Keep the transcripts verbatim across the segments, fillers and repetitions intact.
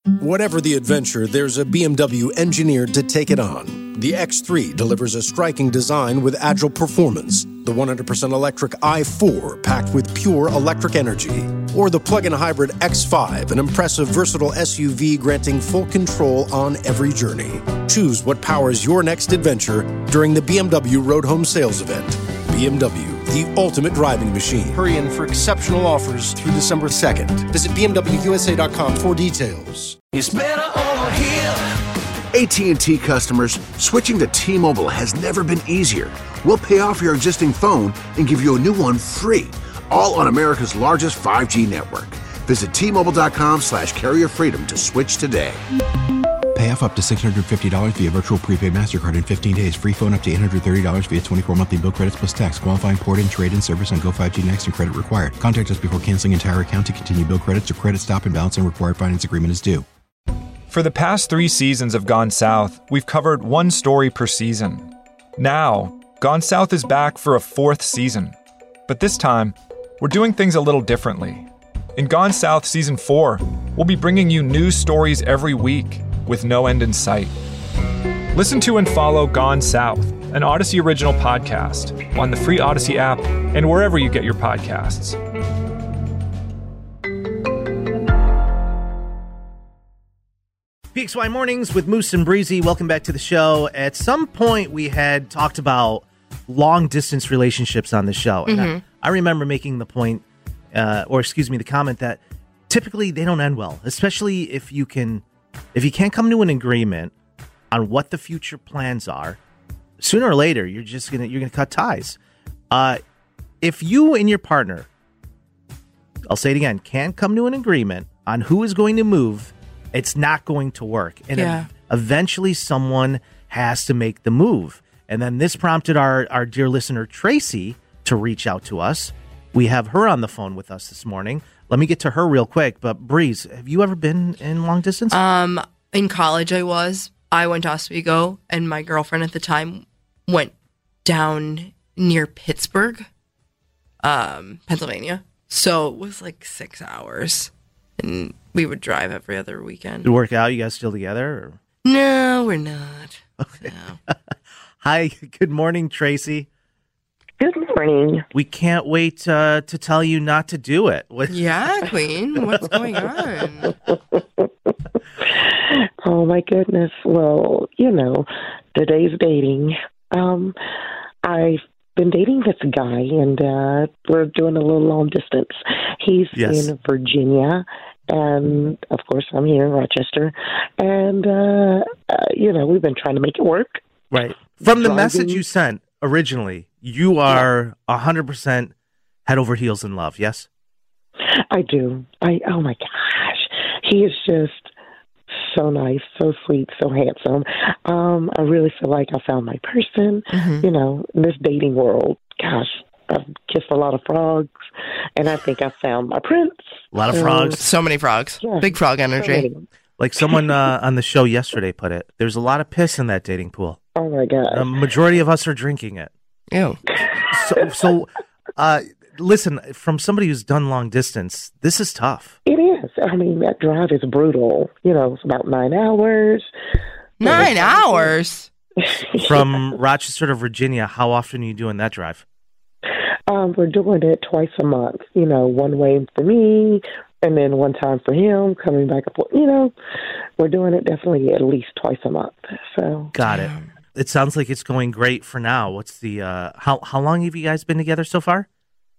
Whatever the adventure, there's a B M W engineered to take it on. The X three delivers a striking design with agile performance. The one hundred percent electric i four, packed with pure electric energy. Or the plug-in hybrid X five, an impressive, versatile S U V granting full control on every journey. Choose what powers your next adventure during the B M W Road Home Sales Event. B M W, the ultimate driving machine. Hurry in for exceptional offers through December second. Visit B M W U S A dot com for details. It's better over here. A T and T customers, switching to T-Mobile has never been easier. We'll pay off your existing phone and give you a new one free, all on America's largest five G network. Visit T-Mobile.com slash carrier freedom to switch today. Pay off up to six hundred fifty dollars via virtual prepaid MasterCard in fifteen days. Free phone up to eight hundred thirty dollars via twenty-four monthly bill credits plus tax. Qualifying port-in, trade-in service on Go five G Next and credit required. Contact us before canceling entire account to continue bill credits or credit stop and balance and required finance agreement is due. For the past three seasons of Gone South, we've covered one story per season. Now, Gone South is back for a fourth season. But this time, we're doing things a little differently. In Gone South Season four, we'll be bringing you new stories every week with no end in sight. Listen to and follow Gone South, an Odyssey original podcast, on the free Odyssey app and wherever you get your podcasts. P X Y Mornings with Moose and Breezy. Welcome back to the show. At some point, we had talked about long-distance relationships on the show. And Mm-hmm. I, I remember making the point, uh, or excuse me, the comment that typically they don't end well, especially if you can, if you can't come to an agreement on what the future plans are. Sooner or later, you're just gonna you're gonna cut ties. Uh, if you and your partner, I'll say it again, can't come to an agreement on who is going to move, it's not going to work. And Yeah. ev- eventually someone has to make the move. And then this prompted our, our dear listener, Tracy, to reach out to us. We have her on the phone with us this morning. Let me get to her real quick. But Breeze, have you ever been in long distance? Um, in college I was. I went to Oswego, and my girlfriend at the time went down near Pittsburgh, um, Pennsylvania. So it was like six hours. And we would drive every other weekend. Did it work out? You guys still together? Or? No, we're not. Okay. No. Hi, good morning, Tracy. Good morning. We can't wait uh, to tell you not to do it. What- Yeah, Queen. What's going on? Oh, my goodness. Well, you know, today's dating. Um, I've been dating this guy, and uh, we're doing a little long distance. He's Yes. in Virginia, and, of course, I'm here in Rochester. And, uh, uh, you know, we've been trying to make it work. Right. From the Driving. message you sent originally, you are one hundred percent head over heels in love, yes? I do. I oh my gosh, he is just so nice, so sweet, so handsome. Um, I really feel like I found my person. Mhm. You know, in this dating world. Gosh, I've kissed a lot of frogs, and I think I found my prince. A lot of So, frogs. So many frogs. Yeah. Big frog so energy. many. Like someone uh, on the show yesterday put it, there's a lot of piss in that dating pool. Oh my god. The majority of us are drinking it. Ew. So, so uh, listen, from somebody who's done long distance, this is tough. It is. I mean, that drive is brutal. You know, it's about nine hours. Nine hours? From Rochester to Virginia, how often are you doing that drive? Um, we're doing it twice a month. You know, one way for me, and then one time for him, coming back and forth. You know, we're doing it definitely at least twice a month. So Got it. It sounds like it's going great for now. What's the uh, how how long have you guys been together so far?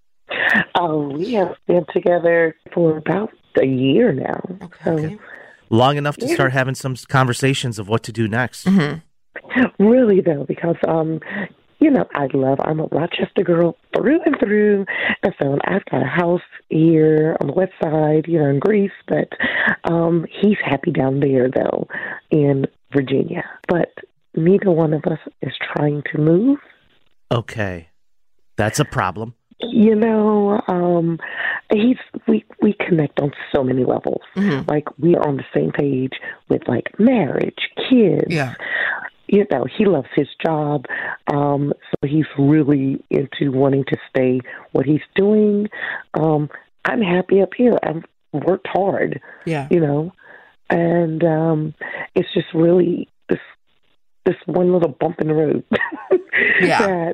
Oh, we have been together for about a year now. Okay. Long enough to Yeah. start having some conversations of what to do next. Mm-hmm. So, really, though, because, um, you know, I love, I'm a Rochester girl through and through. And so I've got a house here on the west side, you know, in Greece. But um, he's happy down there, though, in Virginia. But neither one of us is trying to move. Okay, that's a problem. You know, um, he's we we connect on so many levels. Mm-hmm. Like we are on the same page with like marriage, kids. Yeah. You know, he loves his job, um, so he's really into wanting to stay what he's doing. Um, I'm happy up here. I've worked hard. Yeah. You know, And um, it's just really this this one little bump in the road Yeah. that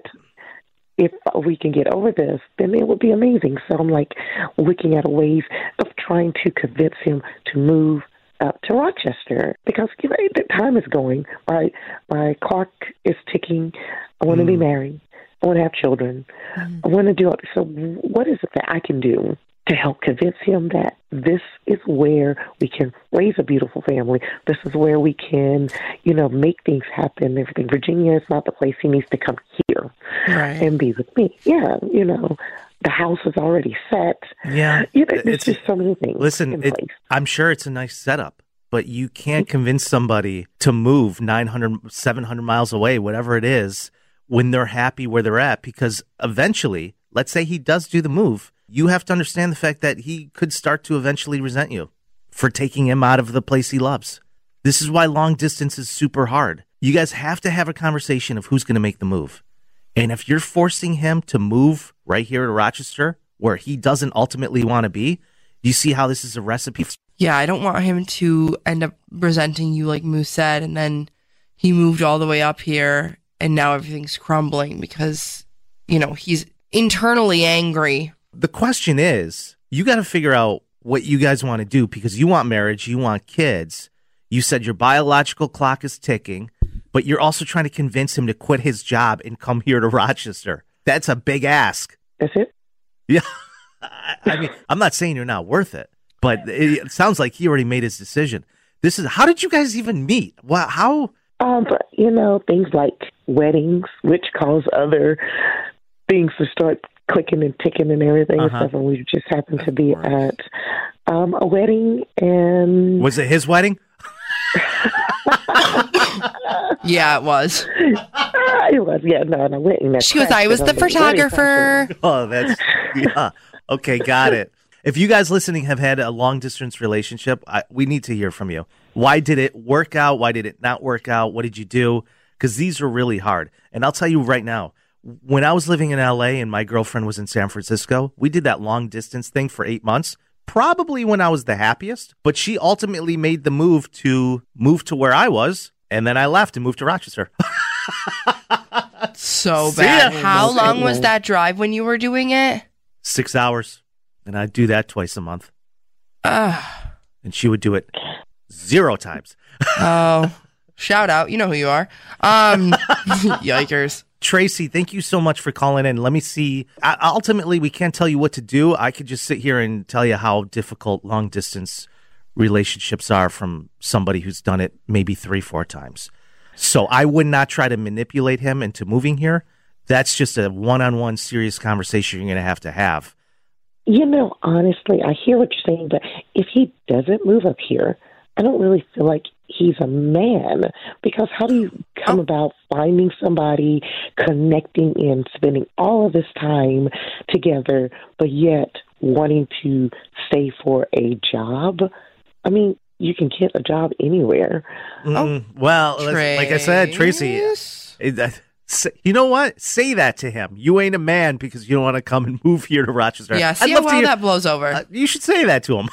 if we can get over this, then it would be amazing. So I'm like looking at ways of trying to convince him to move up to Rochester because you know the time is going. My my clock is ticking. I want to be married. I want to have children. Mm. I want to do it. So what is it that I can do to help convince him that this is where we can raise a beautiful family? This is where we can, you know, make things happen. Everything. Virginia is not the place. He needs to come here Right. and be with me. Yeah, you know, the house is already set. Yeah. You know, there's It's- just so many things Listen, in it, place. I'm sure it's a nice setup, but you can't convince somebody to move nine hundred, seven hundred miles away, whatever it is, when they're happy where they're at. Because eventually, let's say he does do the move, you have to understand the fact that he could start to eventually resent you for taking him out of the place he loves. This is why long distance is super hard. You guys have to have a conversation of who's going to make the move. And if you're forcing him to move right here to Rochester, where he doesn't ultimately want to be, you see how this is a recipe? Yeah, I don't want him to end up resenting you like Moose said, and then he moved all the way up here, and now everything's crumbling because, you know, he's internally angry. The question is, you got to figure out what you guys want to do because you want marriage, you want kids. You said your biological clock is ticking, but you're also trying to convince him to quit his job and come here to Rochester. That's a big ask. That's it. Yeah. I I mean, I'm not saying you're not worth it, but it, it sounds like he already made his decision. This is, how did you guys even meet? Wow, how? Um, but, you know, things like weddings, which cause other things to start clicking and ticking and everything Uh-huh. and stuff. And we just happened to be at um, a wedding, and Was it his wedding? Yeah, it was. Ah, it was, yeah, no, and I went and She goes, I was the photographer. Oh, that's, yeah. Okay, got it. If you guys listening have had a long distance relationship, I, we need to hear from you. Why did it work out? Why did it not work out? What did you do? Because these are really hard. And I'll tell you right now, when I was living in L A and my girlfriend was in San Francisco, we did that long distance thing for eight months, probably when I was the happiest. But she ultimately made the move to move to where I was. And then I left and moved to Rochester. So See bad. ya. How long was that drive when you were doing it? Six hours. And I'd do that twice a month. Ugh. And she would do it zero times. Oh, shout out. You know who you are. Um, yikers. Tracy, thank you so much for calling in. Let me see. I, ultimately, we can't tell you what to do. I could just sit here and tell you how difficult long distance relationships are from somebody who's done it maybe three, four times. So I would not try to manipulate him into moving here. That's just a one-on-one serious conversation you're going to have to have. You know, honestly, I hear what you're saying, but if he doesn't move up here, I don't really feel like he's a man, because how do you come Oh. about finding somebody, connecting and spending all of this time together, but yet wanting to stay for a job? I mean, you can get a job anywhere. Mm, well, let's- like I said, Tracy, Trace? it- that- say- you know what? Say that to him. You ain't a man because you don't want to come and move here to Rochester. Yeah, I'd see how love to well hear- that blows over. uh, you should say that to him.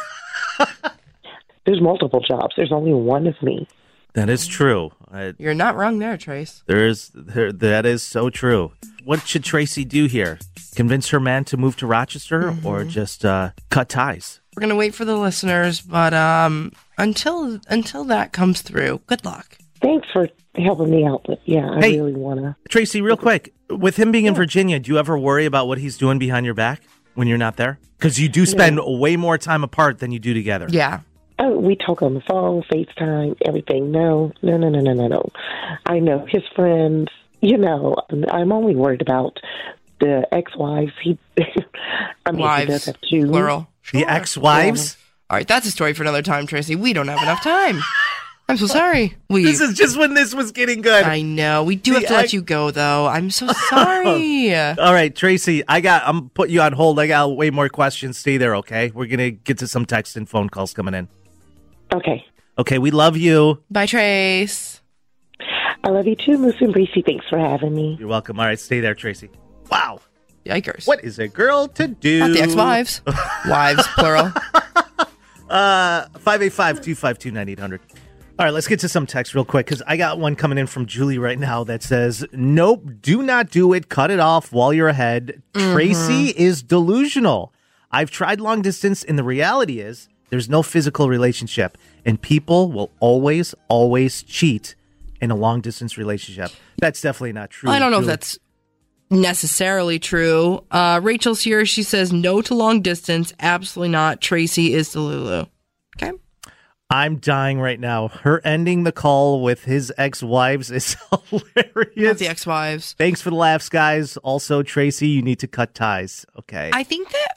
There's multiple jobs. There's only one of me. That is true. I, You're not wrong there, Trace. There is there, that is so true. What should Tracy do here? Convince her man to move to Rochester, Mm-hmm. or just uh, cut ties? We're gonna wait for the listeners, but um, until until that comes through, good luck. Thanks for helping me out, but yeah, I Hey. really want to. Tracy, real quick, with him being in Virginia, do you ever worry about what he's doing behind your back when you're not there? Because you do spend way more time apart than you do together. Yeah. Oh, we talk on the phone, FaceTime, everything. No, no, no, no, no, no, no. I know his friends. You know, I'm only worried about the ex-wives. He, I mean, he does Wives, have two. plural. The Sure. ex-wives? All right, that's a story for another time, Tracy. We don't have enough time. I'm so sorry. We. This is just when this was getting good. I know. We do The have to let ex- you go, though. I'm so sorry. All right, Tracy, I got. I'm putting you on hold. I got way more questions. Stay there, okay? We're gonna get to some text and phone calls coming in. Okay. Okay, we love you. Bye, Trace. I love you too, Moose and Breezy. Thanks for having me. You're welcome. All right, stay there, Tracy. Wow, Yikers. what is a girl to do? Not the ex-wives. Wives, plural. Uh, five eight five, two five two, nine eight hundred. All right, let's get to some text real quick because I got one coming in from Julie right now that says, nope, do not do it. Cut it off while you're ahead. Mm-hmm. Tracy is delusional. I've tried long distance, and the reality is there's no physical relationship, and people will always, always cheat in a long distance relationship. That's definitely not true. I don't know Julie. if that's necessarily true. Uh, Rachel's here. She says no to long distance. Absolutely not. Tracy is Delulu. Okay. I'm dying right now. Her ending the call with his ex-wives is hilarious. Not the ex-wives. Thanks for the laughs, guys. Also, Tracy, you need to cut ties. Okay. I think that,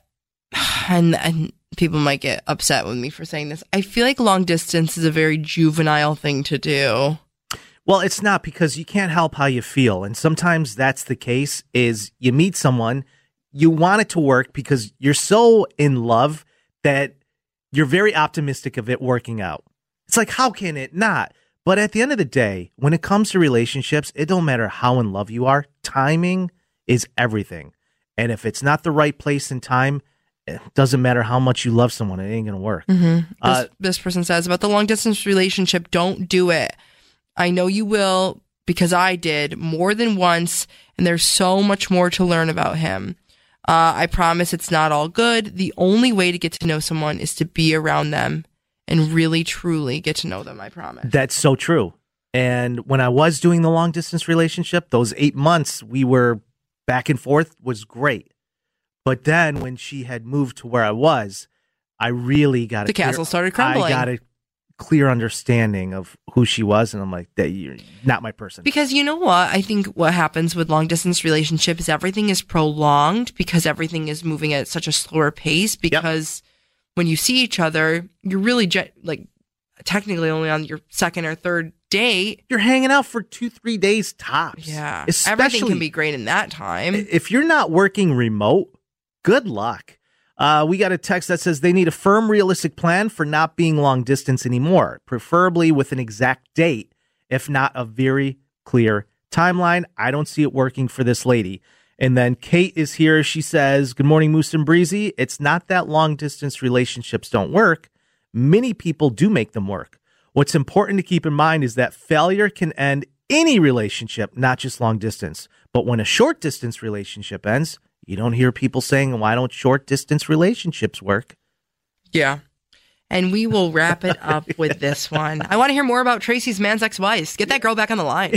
and, and people might get upset with me for saying this, I feel like long distance is a very juvenile thing to do. Well, it's not, because you can't help how you feel. And sometimes that's the case, is you meet someone, you want it to work because you're so in love that you're very optimistic of it working out. It's like, how can it not? But at the end of the day, when it comes to relationships, it don't matter how in love you are. Timing is everything. And if it's not the right place and time, it doesn't matter how much you love someone, it ain't going to work. Mm-hmm. Uh, this, this person says about the long distance relationship, don't do it. I know you will, because I did more than once, and there's so much more to learn about him. Uh, I promise it's not all good. The only way to get to know someone is to be around them and really, truly get to know them, I promise. That's so true. And when I was doing the long distance relationship, those eight months we were back and forth was great. But then when she had moved to where I was, I really got the a clear, castle started crumbling. I got a clear understanding of who she was, and I'm like, that you're not my person. Because you know what? I think what happens with long distance relationship is everything is prolonged because everything is moving at such a slower pace. Because yep. when you see each other, you're really je- like technically only on your second or third date. You're hanging out for two, three days tops. Yeah, Especially everything can be great in that time. If you're not working remote, good luck. Uh, we got a text that says they need a firm, realistic plan for not being long distance anymore, preferably with an exact date, if not a very clear timeline. I don't see it working for this lady. And then Kate is here. She says, good morning, Moose and Breezy. It's not that long distance relationships don't work. Many people do make them work. What's important to keep in mind is that failure can end any relationship, not just long distance. But when a short distance relationship ends, you don't hear people saying, why don't short distance relationships work? Yeah. And we will wrap it up with this one. I want to hear more about Tracy's man's ex-wife. Get that girl back on the line.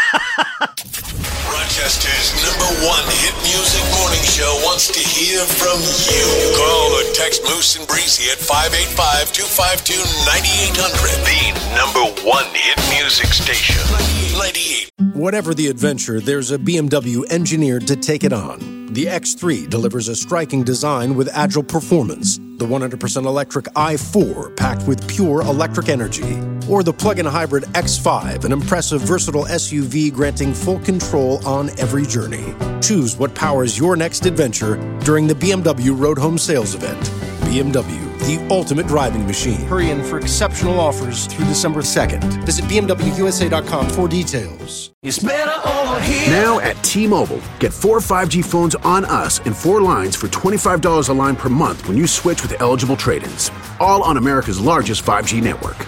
Rochester's number one hit music morning show wants to hear from you. Call or text Moose and Breezy at five eight five, two five two, nine eight hundred. The number one hit music station. ninety-eight. Whatever the adventure, there's a B M W engineered to take it on. The X three delivers a striking design with agile performance. The one hundred percent electric i four packed with pure electric energy. Or the plug-in hybrid X five, an impressive versatile S U V granting full control on every journey. Choose what powers your next adventure during the B M W Road Home Sales Event. B M W, the ultimate driving machine. Hurry in for exceptional offers through December second. Visit B M W U S A dot com for details. It's better over here. Now at T-Mobile, get four five G phones on us and four lines for twenty-five dollars a line per month when you switch with eligible trade-ins. All on America's largest five G network.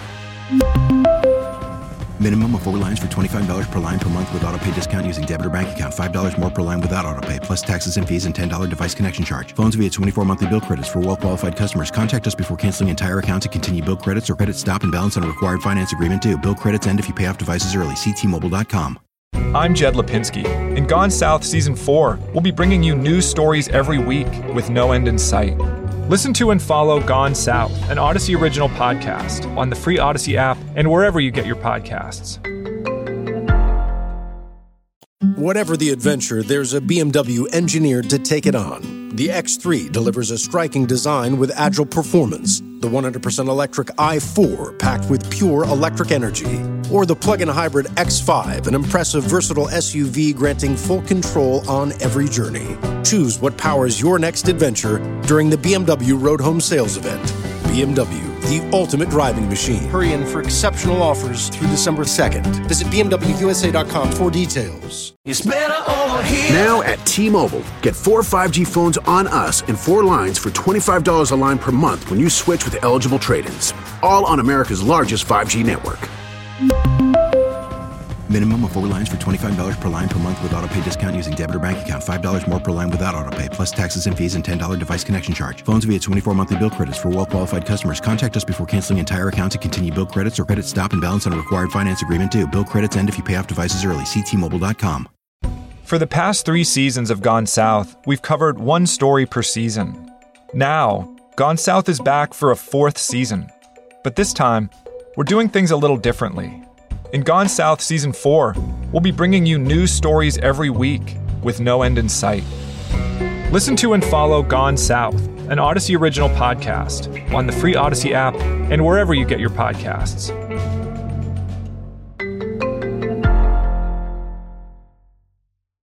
Minimum of four lines for twenty-five dollars per line per month with autopay discount using debit or bank account. five dollars more per line without autopay, plus taxes and fees and ten dollars device connection charge. Phones via twenty-four monthly bill credits for well-qualified customers. Contact us before canceling entire account to continue bill credits or credit stop and balance on a required finance agreement due. Bill credits end if you pay off devices early. See T Mobile dot com. I'm Jed Lipinski. In Gone South Season four, we'll be bringing you news stories every week with no end in sight. Listen to and follow Gone South, an Odyssey original podcast, on the free Odyssey app and wherever you get your podcasts. Whatever the adventure, there's a B M W engineered to take it on. The X three delivers a striking design with agile performance. The one hundred percent electric i four packed with pure electric energy. Or the plug-in hybrid X five, an impressive versatile S U V granting full control on every journey. Choose what powers your next adventure during the B M W Road Home Sales Event. B M W, the ultimate driving machine. Hurry in for exceptional offers through December second. Visit B M W U S A dot com for details. It's better over here. Now at T-Mobile, get four five G phones on us and four lines for twenty-five dollars a line per month when you switch with eligible trade-ins. All on America's largest five G network. Minimum of four lines for twenty-five dollars per line per month with autopay discount using debit or bank account. five dollars more per line without autopay, plus taxes and fees and ten dollars device connection charge. Phones via twenty-four monthly bill credits for well-qualified customers. Contact us before canceling entire account to continue bill credits or credit stop and balance on a required finance agreement due. Bill credits end if you pay off devices early. See T Mobile dot com. For the past three seasons of Gone South, we've covered one story per season. Now, Gone South is back for a fourth season. But this time, we're doing things a little differently. In Gone South Season four, we'll be bringing you news stories every week with no end in sight. Listen to and follow Gone South, an Odyssey original podcast, on the free Odyssey app and wherever you get your podcasts.